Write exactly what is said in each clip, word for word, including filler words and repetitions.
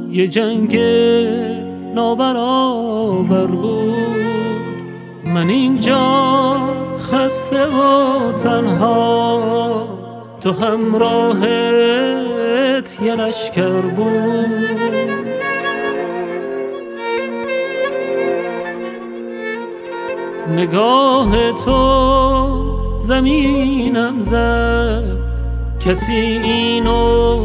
یه جنگ نابرابر بود. من اینجا خسته و تنها، تو همراهت یه لشکر بود. نگاه تو زمینم زد، کسی اینو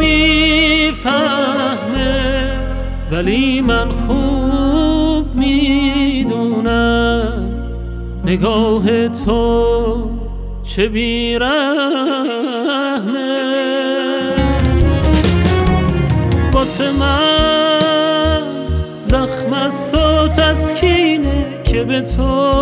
نمیفهمه، ولی من خوب میدونم نگاه تو چه بیرحمه. واسه من زخم است و تسکینه که به تو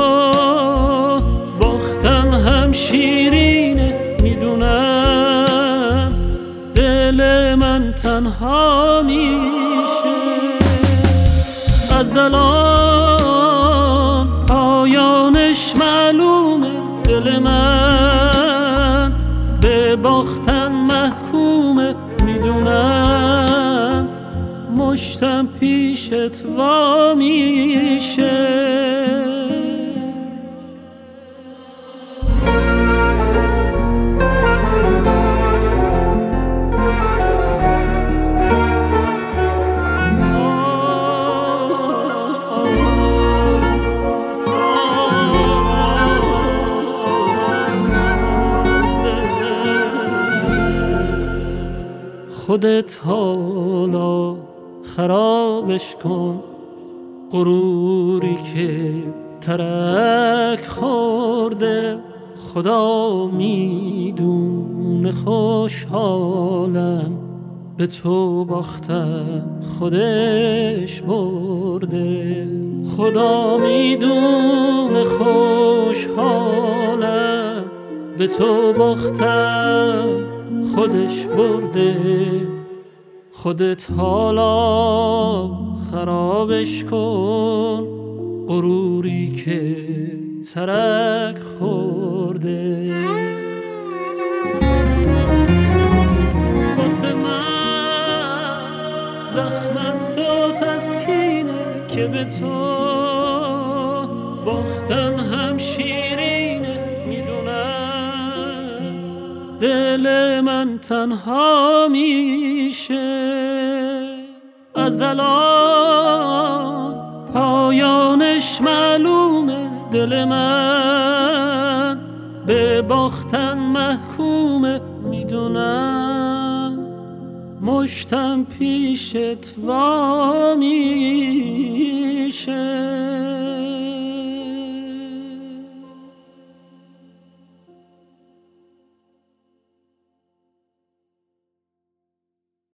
باختن هم شیرینه. میدونم دل من تنها میشه، از الان پایانش معلومه. دل من به باختن محکومه، میدونم مشتم پیشت وا میشه. خودت حالا خرابش کن، غروری که ترک خورده. خدا میدونه خوشحالم، به تو باختم خودش برده. خدا میدونه خوشحالم، به تو باختم خودش برده. خودت حالا خرابش کن، غروری که ترک خورده. واسه من زخم است و تسکینه که به تو باختن هم شیرینه. میدونم دل من تنها میشه، از الان پایانش معلومه. دل من به باختن محکومه، میدونم مشتم پیشت وا میشه.